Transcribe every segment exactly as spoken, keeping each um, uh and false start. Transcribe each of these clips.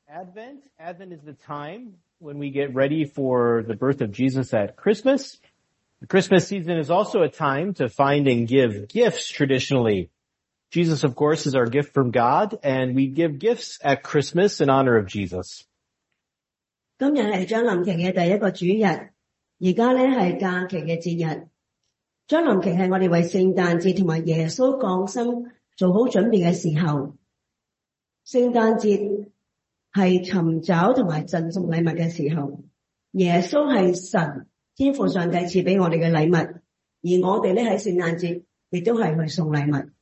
Advent. Advent is the time when we get ready for the birth of Jesus at Christmas. The Christmas season is also a time to find and give gifts traditionally. Jesus, of course, is our gift from God, and we give gifts at Christmas in honor of Jesus. 今日係將臨期嘅第一個主日，而家咧係假期嘅節日。將臨期係我哋為聖誕節同埋耶穌降生做好準備嘅時候。聖誕節係尋找同埋贈送禮物嘅時候。耶穌係神天父上帝賜俾我哋嘅禮物，而我哋咧喺聖誕節亦都係去送禮物。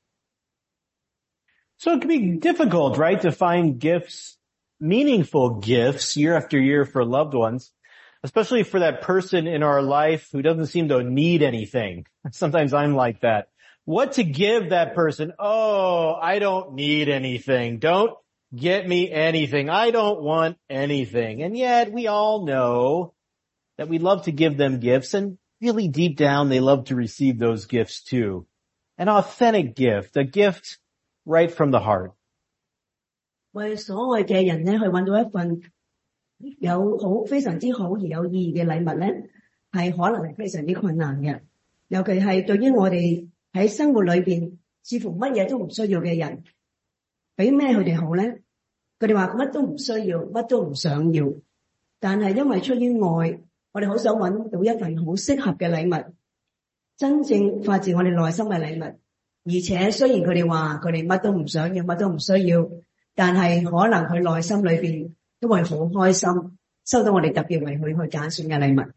So it can be difficult, right, to find gifts, meaningful gifts year after year for loved ones, especially for that person in our life who doesn't seem to need anything. Sometimes I'm like that. What to give that person? Oh, I don't need anything. Don't get me anything. I don't want anything. And yet we all know that we love to give them gifts, and really deep down they love to receive those gifts too. An authentic gift, a gift right from the heart. 為所愛嘅人咧去揾到一份有好非常之好而有意義嘅禮物咧，係可能係非常之困難嘅。尤其係對於我哋喺生活裏邊似乎乜嘢都唔需要嘅人，俾咩佢哋好咧？佢哋話乜都唔需要，乜都唔想要。但係因為出於愛，我哋好想揾到一份好適合嘅禮物，真正發自我哋內心嘅禮物。而且雖然佢哋話佢哋乜都唔想要，乜都唔需要，但係可能佢內心裏邊都會好開心，收到我哋特別為佢去揀選嘅禮物。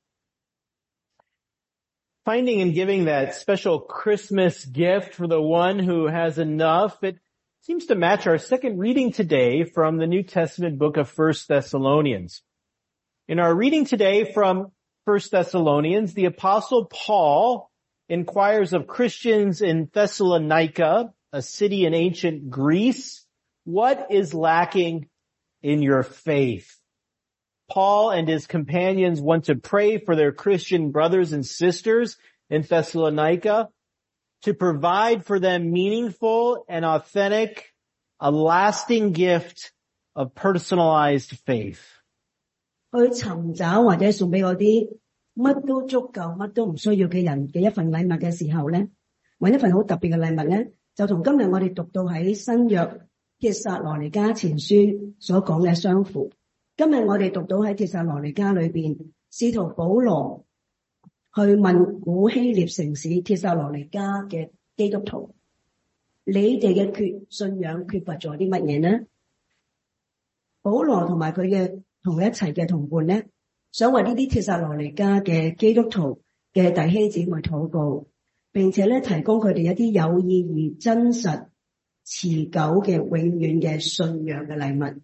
Finding and giving that special Christmas gift for the one who has enough, it seems to match our second reading today from the New Testament book of First Thessalonians. In our reading today from First Thessalonians, the Apostle Paul inquires of Christians in Thessalonica, a city in ancient Greece, what is lacking in your faith? Paul and his companions want to pray for their Christian brothers and sisters in Thessalonica to provide for them meaningful and authentic, a lasting gift of personalized faith. 去尋找或者送俾嗰啲乜都足夠、乜都唔需要嘅人嘅一份禮物嘅時候咧，揾一份好特別嘅禮物咧，就同今日我哋讀到喺新約帖撒羅尼迦前書所講嘅相符。今日我哋讀到喺帖撒羅尼迦裏邊，使徒保羅去問古希臘城市帖撒羅尼迦嘅基督徒：你哋嘅缺信仰缺乏咗啲乜嘢呢？保羅同埋佢嘅同佢一齊嘅同伴咧，想為呢啲帖撒羅尼迦嘅基督徒嘅弟兄姊妹禱告，並且咧提供佢哋一啲有意義、真實、持久嘅、永遠嘅信仰嘅禮物。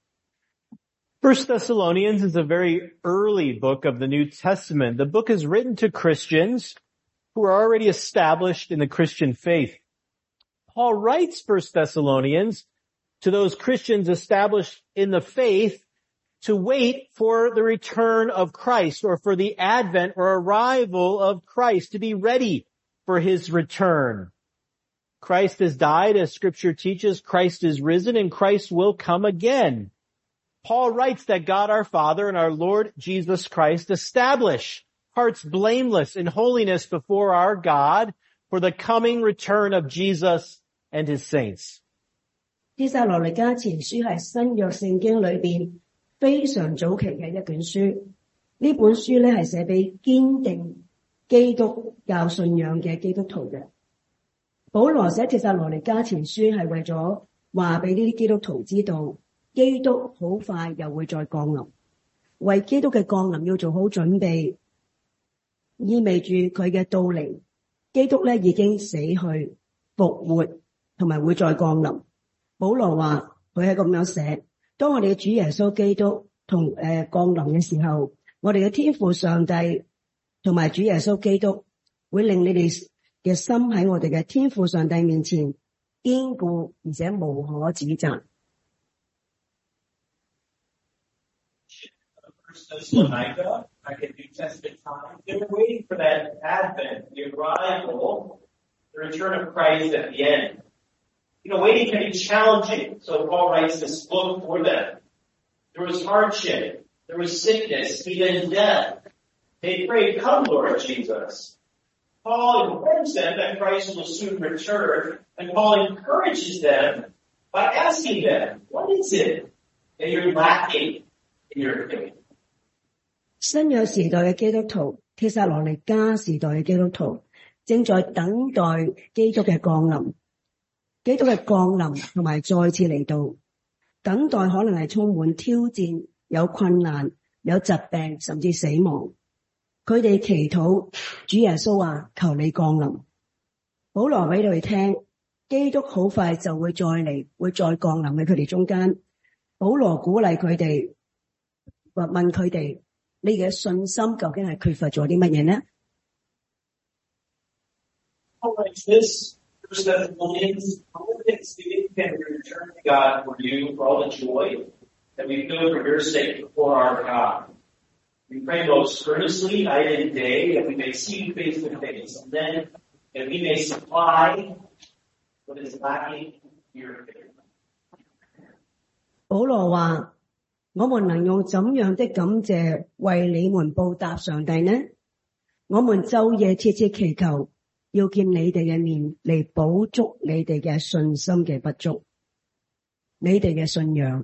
First Thessalonians is a very early book of the New Testament. The book is written to Christians who are already established in the Christian faith. Paul writes First Thessalonians to those Christians established in the faith to wait for the return of Christ, or for the advent or arrival of Christ, to be ready for his return. Christ has died, as Scripture teaches. Christ is risen, and Christ will come again. Paul writes that God our Father and our Lord Jesus Christ establish hearts blameless in holiness before our God for the coming return of Jesus and his saints. 帖撒羅尼迦前書係新約聖經裏邊非常早期嘅一卷書。呢本書咧係寫俾堅定基督教信仰嘅基督徒嘅。保羅寫帖撒羅尼迦前書係為咗話俾呢啲基督徒知道，基督好快又會再降臨，為基督嘅降臨要做好準備，意味住佢嘅到嚟。基督咧已經死去、復活，同埋會再降臨。保羅話佢係咁樣寫：當我哋嘅主耶穌基督同誒、呃、降臨嘅時候，我哋嘅天父上帝同埋主耶穌基督會令你哋嘅心喺我哋嘅天父上帝面前堅固，而且無可指責。 Thessalonica, back in New Testament time, they were waiting for that advent, the arrival, the return of Christ at the end. You know, waiting can be challenging. So Paul writes this book for them. There was hardship. There was sickness, even death. They prayed, come, Lord Jesus. Paul informs them that Christ will soon return, and Paul encourages them by asking them, what is it that you're lacking in your faith? 新約時代嘅基督徒，帖撒羅尼迦時代嘅基督徒，正在等待基督嘅降臨。基督嘅降臨同埋再次嚟到，等待可能係充滿挑戰，有困難，有疾病，甚至死亡。佢哋祈禱主耶穌話：求你降臨。保羅俾佢哋聽，基督好快就會再嚟，會再降臨喺佢哋中間。保羅鼓勵佢哋，或問佢哋：你嘅信心究竟係缺乏咗啲乜嘢呢？ Paul writes this, First Thessalonians, all the thanksgiving can return to God for you, for all the joy that we feel for your sake before our God. We pray most earnestly night and day that we may see you face to face, and then that we may supply what is lacking in your faith. 保羅話：我們能用怎樣的感謝為你們報答上帝呢？我們晝夜切切祈求，要見你哋嘅面，嚟補足你哋嘅信心嘅不足，你哋嘅信仰。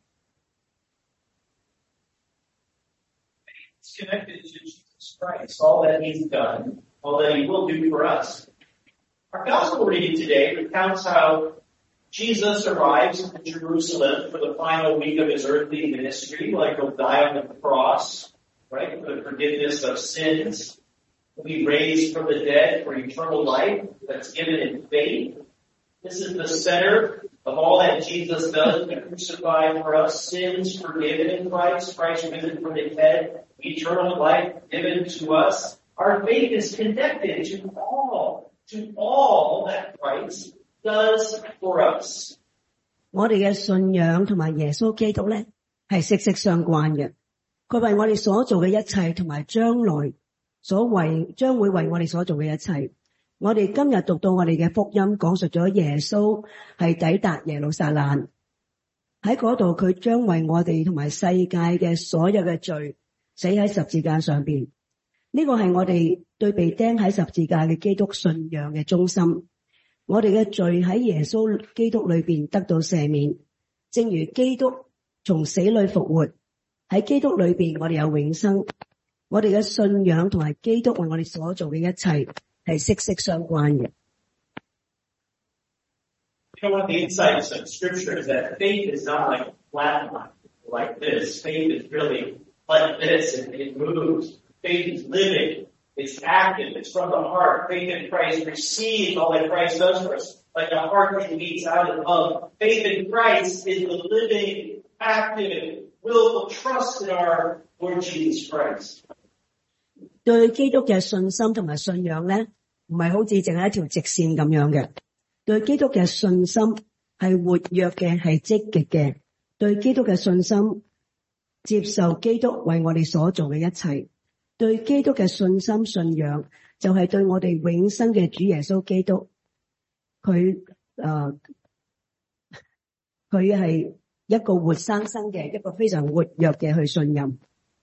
It's connected to Jesus Christ, all that he's done, all that he will do for us. Our gospel reading today recounts how Jesus arrives in Jerusalem for the final week of his earthly ministry, like he'll die on the cross, right, for the forgiveness of sins. He'll be raised from the dead for eternal life that's given in faith. This is the center of all that Jesus does, the crucified for us, sins forgiven in Christ, Christ risen from the dead, eternal life given to us. Our faith is connected to all, to all that Christ does for us. 我哋嘅信仰同埋耶穌基督咧係息息相關嘅。佢為我哋所做嘅一切，同埋將來所為將會為我哋所做嘅一切。我哋今日讀到我哋嘅福音，講述咗耶穌係抵達耶路撒冷，喺嗰度佢將為我哋同埋世界嘅所有嘅罪死喺十字架上邊。呢個係我哋對被釘喺十字架嘅基督信仰嘅中心。我哋嘅罪喺耶穌基督裏邊得到赦免，正如基督從死裏復活，喺基督裏邊我哋有永生。我哋嘅信仰同埋基督為我哋所做嘅一切係息息相關嘅。 You know, one of the insights of Scripture is that faith is not like a flat line, like this. Faith is really like this, and it moves. Faith is living. It's active. It's from the heart. Faith in Christ receives all that Christ does for us, like a heart that beats out of love. Faith in Christ is the living, active, willful trust in our Lord Jesus Christ. 對基督嘅信心同埋信仰咧，唔係好似淨係一條直線咁樣嘅。對基督嘅信心係活躍嘅，係積極嘅。對基督嘅信心，接受基督為我哋所做嘅一切。對基督嘅信心信仰，就係對我哋永生嘅主耶穌基督，佢誒佢係一個活生生嘅，一個非常活躍嘅去信任。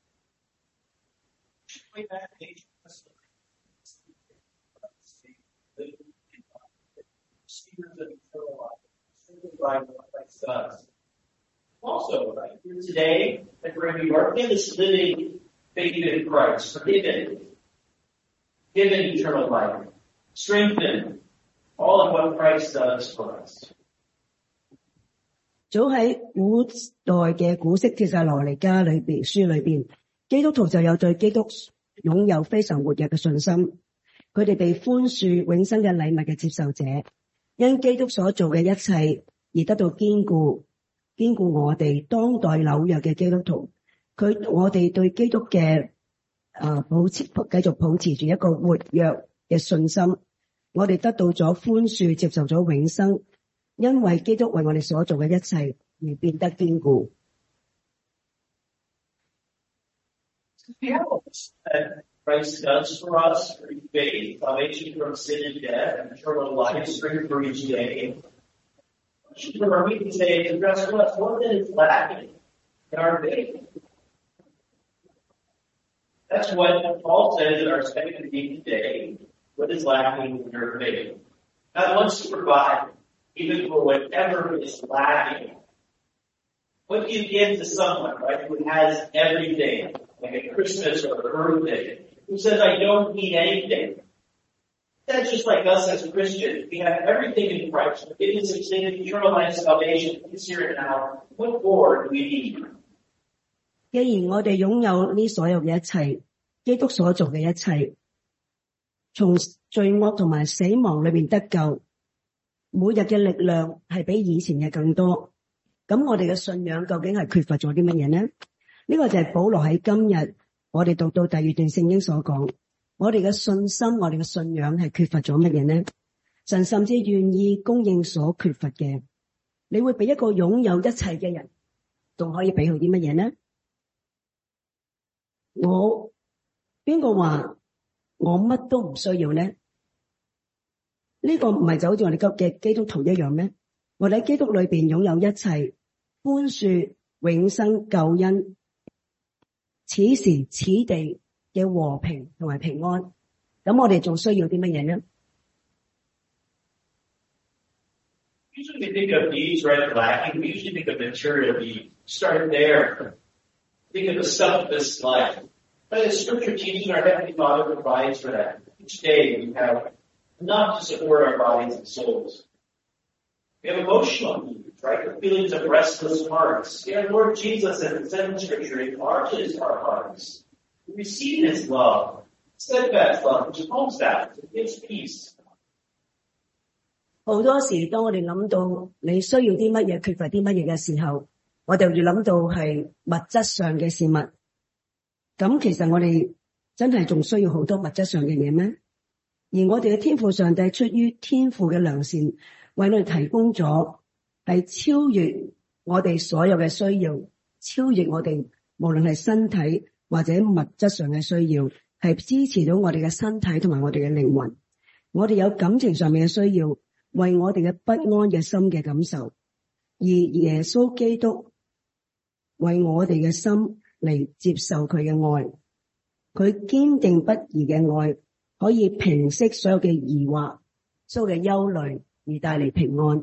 Also, right here today, and wherever you are, in this living faith in Christ, forgiven, given eternal life, strengthened, all of what Christ does for us. 早喺古代嘅古式帖撒羅尼迦裏邊書裏邊，基督徒就有對基督擁有非常活躍嘅信心。佢哋被寬恕永生嘅禮物嘅接受者，因基督所做嘅一切而得到堅固，堅固我哋當代紐約嘅基督徒。佢我哋對基督嘅誒保持繼續保持住一個活躍嘅信心，我哋得到咗寬恕，接受咗永生，因為基督為我哋所做嘅一切而變得堅固。 Christ does for us through faith, salvation from sin and death, and eternal life, strength for each day. From our meeting today to address what, what is lacking in our faith. That's what Paul says in our second meeting today. What is lacking in your faith? God wants to provide even for whatever is lacking. What do you give to someone, right, who has everything, like a Christmas or a birthday, who says, I don't need anything? That's just like us as Christians. We have everything in Christ. Forgiveness of sin, eternal life, salvation, is here and now. What more do we need? 既然我哋擁有呢所有嘅一切，基督所做嘅一切，從罪惡同埋死亡裏面得救，每日嘅力量係比以前嘅更多。咁我哋嘅信仰究竟係缺乏咗啲乜嘢呢？呢、這個就係保羅喺今日我哋讀到第二段聖經所講，我哋嘅信心，我哋嘅信仰係缺乏咗乜嘢呢？神甚至願意供應所缺乏嘅。你會俾一個擁有一切嘅人，仲可以俾佢啲乜嘢呢？我邊個話我乜都唔需要呢？呢、這個唔係就好似我哋嘅基督徒一樣咩？我哋喺基督裏邊擁有一切寬恕、永生、救恩，此時此地嘅和平同埋平安。咁我哋仲需要啲乜嘢呢？ Usually we think of needs right lacking. We usually think of material needs. Start there. Think of the stuff of this life. But as Scripture teaches, our Heavenly Father provides for that. Each day we have enough to support our bodies and souls. We have emotional needs, right? The feelings of restless hearts. We have Lord Jesus, as it said in Scripture, enlarges our hearts. We receive His love, steadfast love, which calms that, it gives peace. 好多時當我哋諗到你需要啲乜嘢，缺乏啲乜嘢嘅時候，我哋要諗到係物質上嘅事物。咁其實我哋真係仲需要好多物質上嘅嘢咩？而我哋嘅天父上帝出於天父嘅良善，為我哋提供咗係超越我哋所有嘅需要，超越我哋無論係身體或者物質上嘅需要，係支持到我哋嘅身體同埋我哋嘅靈魂。我哋有感情上面嘅需要，為我哋嘅不安嘅心嘅感受，而耶穌基督為我哋嘅心嚟接受佢嘅愛，佢堅定不移嘅愛可以平息所有嘅疑惑，所有嘅憂慮，而帶嚟平安。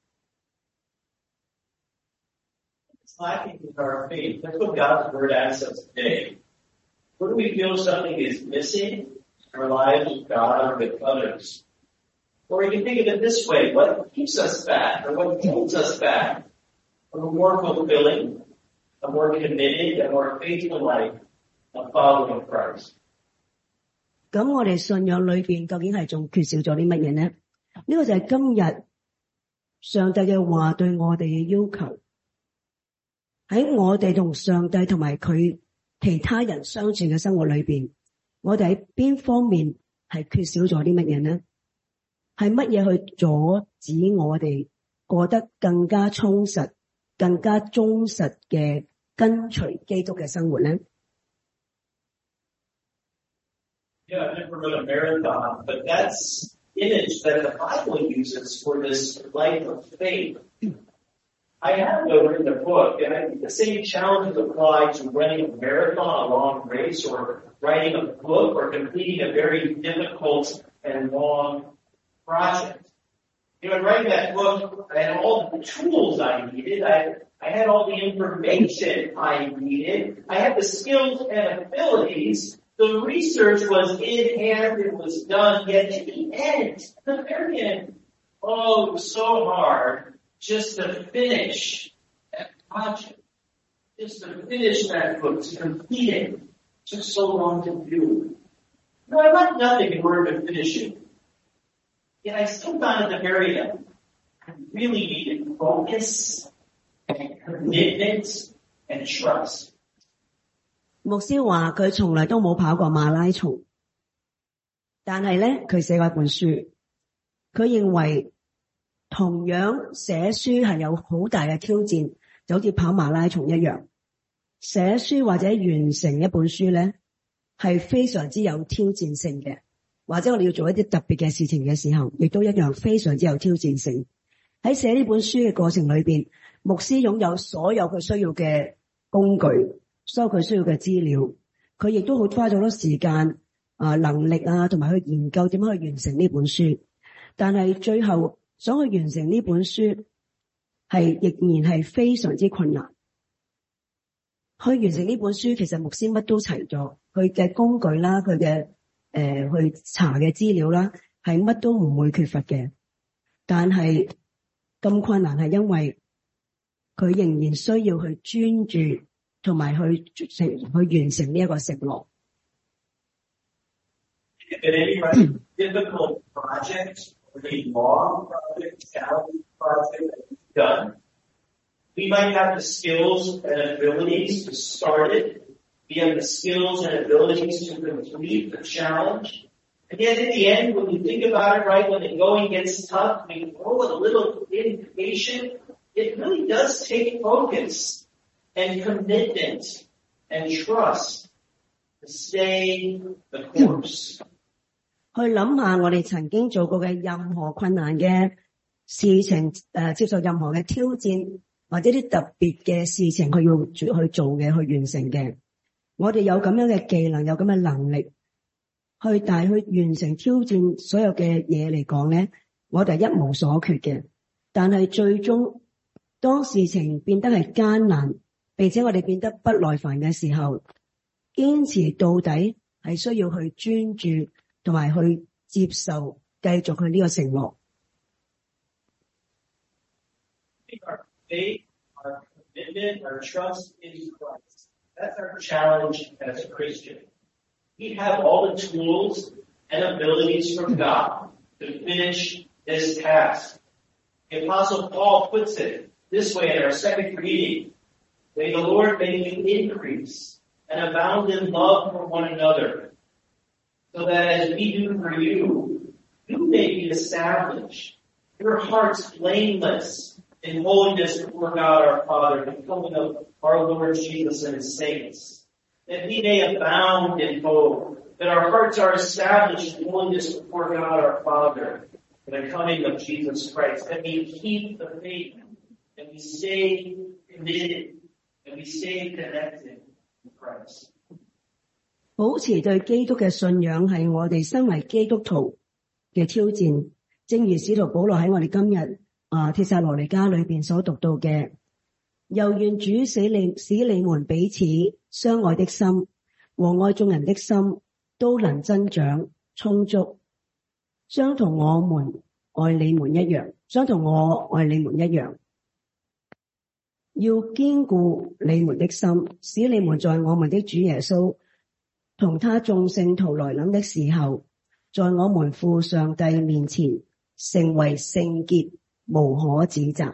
It's lacking in our faith. That's what God's Word asks us today. Where do we feel something is missing in our lives with God or with others? Or you can think of it this way, what keeps us back or what holds us back from a more fulfilling, a more committed, a more faithful life of following Christ. 咁我哋信仰裏邊究竟係仲缺少咗啲乜嘢呢？呢個就係今日上帝嘅話對我哋嘅要求。喺我哋同上帝同埋佢其他人相處嘅生活裏邊，我哋喺邊方面係缺少咗啲乜嘢呢？係乜嘢去阻止我哋過得更加充實、更加忠實嘅跟隨基督嘅生活呢？ Yeah, I've never run a marathon, but that's image that the Bible uses for this life of faith. I have though written a book, and I think the same challenges apply to running a marathon, a long race, or writing a book, or completing a very difficult and long project. You know, in writing that book, I had all the tools I needed. I, I had all the information I needed. I had the skills and abilities. The research was in hand. It was done. Yet at the end, the very end, oh, it was so hard just to finish that project. Just to finish that book, to complete it. It took so long to do. No, I left nothing in order to finish it. Yet I still found at the very end, I really needed focus and commitment and trust. 牧師話佢從來都冇跑過馬拉松，但係咧佢寫過一本書，佢認為同樣寫書係有好大嘅挑戰，就好似跑馬拉松一樣。寫書或者完成一本書咧係非常之有挑戰性嘅。或者我哋要做一啲特別嘅事情嘅時候，亦都一樣非常之有挑戰性。 喺寫呢本書嘅過程裏邊，牧師擁有所有佢需要嘅工具，所有佢需要嘅資料，佢亦都好花咗好多時間啊、能力啊，同埋去研究點樣去完成呢本書。但係最後想去完成呢本書，係仍然係非常之困難。去完成呢本書，其實牧師乜都齊咗，佢嘅工具啦，佢嘅誒去查嘅資料啦，係乜都唔會缺乏嘅。但係咁困難係因為佢仍然需要去專注同埋去成去完成呢一個承諾。 If at any right, difficult project, or a long project, challenging project that we've done, we might have the skills and abilities to start it. We have the skills and abilities to complete the challenge. And yet in the end, when you think about it, right, when the going gets tough, we grow a little impatient. It really does take focus and commitment and trust to stay the course. 去諗下我哋曾經做過嘅任何困難嘅事情，誒、呃，接受任何嘅挑戰或者啲特別嘅事情，佢要去做嘅，去完成嘅。我哋有咁樣嘅技能，有咁嘅能力，去但係去完成挑戰所有嘅嘢嚟講咧，我哋係一無所缺嘅。但係最終當事情變得係艱難，並且我哋變得不耐煩嘅時候，堅持到底係需要去專注同埋去接受，繼續去呢個承諾。 Our faith, our commitment, our trust in Christ. That's our challenge as a Christian. We have all the tools and abilities from God to finish this task. The Apostle Paul puts it this way in our second reading. May the Lord make you increase and abound in love for one another, so that as we do for you, you may be established, your hearts blameless in holiness before God our Father, in the coming of our Lord Jesus and His saints, that we may abound in hope, that our hearts are established in holiness before God our Father, in the coming of Jesus Christ, that we keep the faith, and we stay committed, and we stay connected to Christ. 保持對基督嘅信仰係我哋身為基督徒嘅挑戰，正如使徒保羅喺我哋今日啊帖撒羅尼迦裏邊所讀到嘅，又願主使你使你們彼此相愛的心和愛眾人的心都能增長充足，相同我們愛你們一樣，相同我愛你們一樣，要堅固你們的心，使你們在我們的主耶穌同他眾聖徒來臨的時候，在我們父上帝面前成為聖潔，無可指責。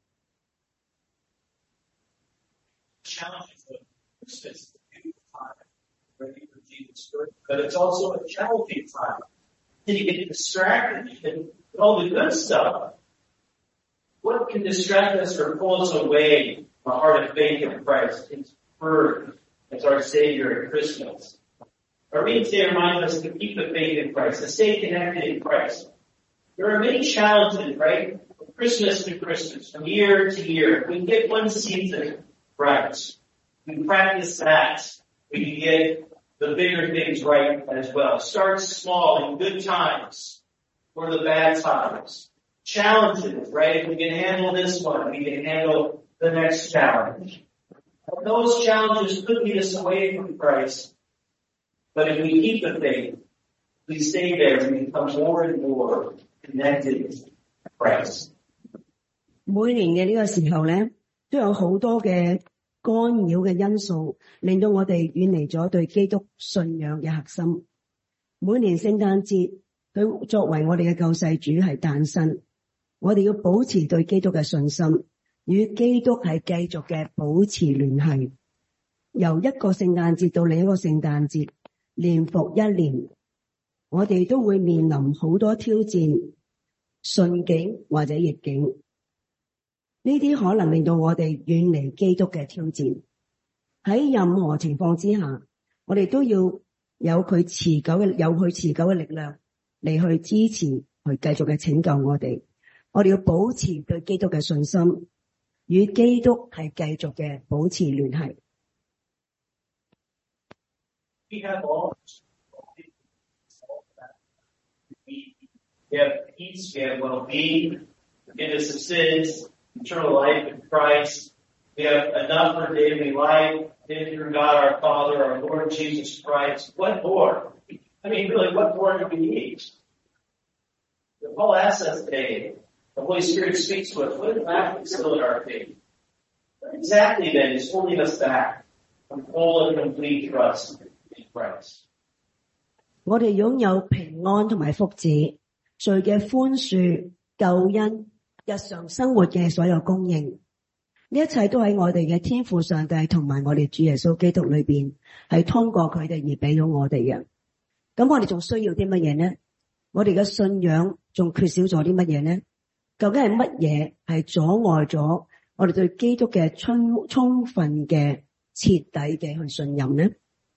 Challenges of Christmas, time ready for Jesus' birth, but it's also a challenging time. Then you get distracted and all the good stuff. What can distract us or pull us away from the heart of faith in Christ, His birth as our Savior at Christmas? Our reading today reminds us to keep the faith in Christ, to stay connected in Christ. There are many challenges, right? From Christmas to Christmas, from year to year. We can get one season right. We can practice that. We can get the bigger things right as well. Start small in good times or the bad times. Challenges, right? If we can handle this one, we can handle the next challenge. And those challenges could lead us away from Christ. But if we keep the faith, we stay there, we become more and more connected to Christ. 每年嘅呢個時候咧，都有好多嘅干擾嘅因素，令到我哋遠離咗對基督信仰嘅核心。每年聖誕節，佢作為我哋嘅救世主係誕生，我哋要保持對基督嘅信心，與基督係繼續嘅保持聯繫。由一個聖誕節到另一個聖誕節，年復一年，我哋都會面臨好多挑戰，順境或者逆境。呢啲可能令到我哋遠離基督嘅挑戰。喺任何情況之下，我哋都要有佢持久嘅有佢持久嘅力量嚟去支持，去繼續嘅拯救我哋。 我哋要保持對基督嘅信心，與基督係繼續嘅保持聯繫。 We have all we have peace, we have well-being, forgiveness of sins, eternal life in Christ. We have enough for daily life, in through God our Father, our Lord Jesus Christ. What more? I mean, really, what more do we need? Paul asks us today, the Holy Spirit speaks to us, what exactly is still in our faith? What exactly then is holding us back from full and complete trust in Christ? 我哋擁有平安同埋福祉，罪嘅寬恕、救恩、日常生活嘅所有供應，呢一切都喺我哋嘅天父上帝同埋我哋主耶穌基督裏邊，係通過佢哋而俾咗我哋嘅。咁我哋仲需要啲乜嘢呢？我哋嘅信仰仲缺少咗啲乜嘢呢？究竟係乜嘢係阻礙咗我哋對基督嘅充充分嘅徹底嘅去信任呢？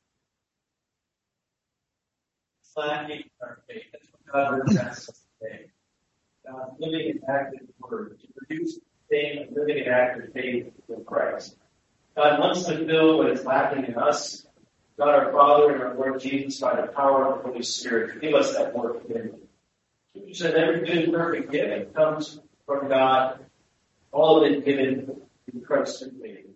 Lacking our faith. That's what God requests us today. God's living and active word to produce faith, living and active faith in Christ. God wants to fill what is lacking in us, God our Father and our Lord Jesus, by the power of the Holy Spirit, to give us that work within Him. He said every good and perfect gift comes from God, all of it given in Christ through faith.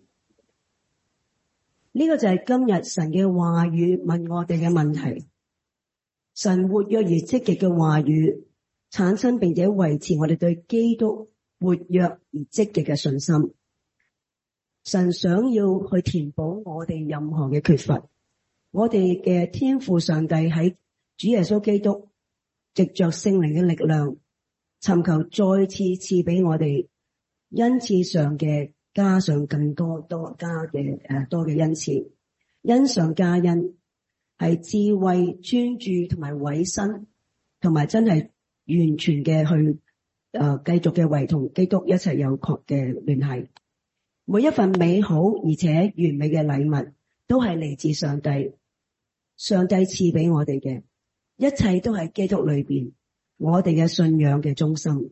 呢個就係今日神嘅話語問我哋嘅問題。神活躍而積極嘅話語產生並且維持我哋對基督活躍而積極嘅信心。神想要去填補我哋任何嘅缺乏。我哋嘅天父上帝喺主耶穌基督藉着聖靈嘅力量，尋求再次賜俾我哋恩賜上嘅加上更多多加嘅誒多嘅恩賜，恩上加恩。係智慧、專注同埋委身，同埋真係完全嘅去誒繼續嘅為同基督一齊有確嘅聯繫。每一份美好而且完美嘅禮物，都係嚟自上帝。上帝賜俾我哋嘅，一切都喺基督裏邊，我哋嘅信仰嘅中心。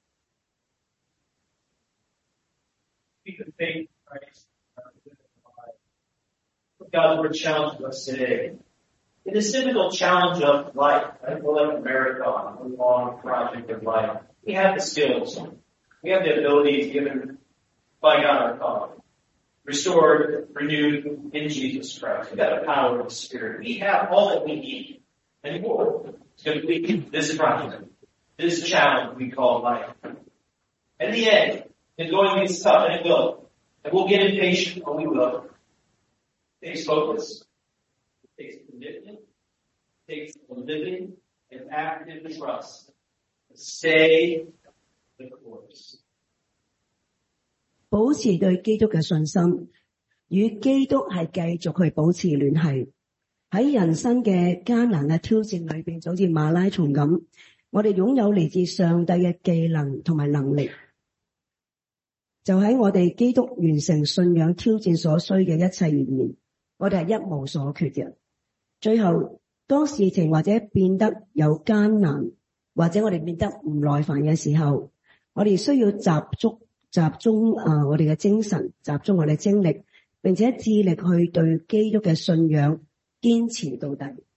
God's word challenges us today. In this difficult challenge of life, right? We're like a marathon, a long project of life. We have the skills. We have the abilities given by God our Father. Restored, renewed in Jesus Christ. We've got the power of the Spirit. We have all that we need and more to complete this project, this challenge we call life. In the end, it's going to be tough, and it will. And we'll get impatient, or we will. It takes focus. It takes commitment. It takes a living and active trust to stay the course. 保持對基督嘅信心，與基督係繼續去保持聯繫。喺人生嘅艱難嘅挑戰裏邊，就好似馬拉松咁，我哋擁有嚟自上帝嘅技能同埋能力。就喺我哋基督完成信仰挑戰所需嘅一切而言，我哋係一無所缺嘅。最後，當事情或者變得有艱難，或者我哋變得唔耐煩嘅時候，我哋需要集中集中啊我哋嘅精神，集中我哋精力，並且致力去對基督嘅信仰堅持到底。